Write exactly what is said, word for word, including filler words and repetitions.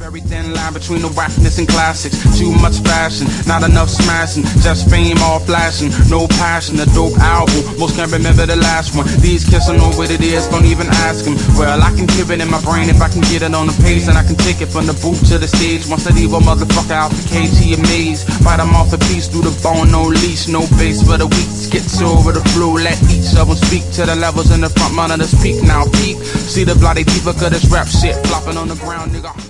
very thin line between the whackness and classics. Too much fashion, not enough smashing. Just fame, all flashing. No passion, a dope album. Most can't remember the last one. These kids don't know what it is, don't even ask them. Well, I can keep it in my brain if I can get it on the page. And I can take it from the booth to the stage. Once I leave a motherfucker out the cage, he amazed. Bite him off a piece through the bone, no leash, no base for the weak. Skits over the flu, let each of them speak to the levels in the front, monitor speak now, peak. See the bloody diva, cause this rap shit flopping on the ground, nigga.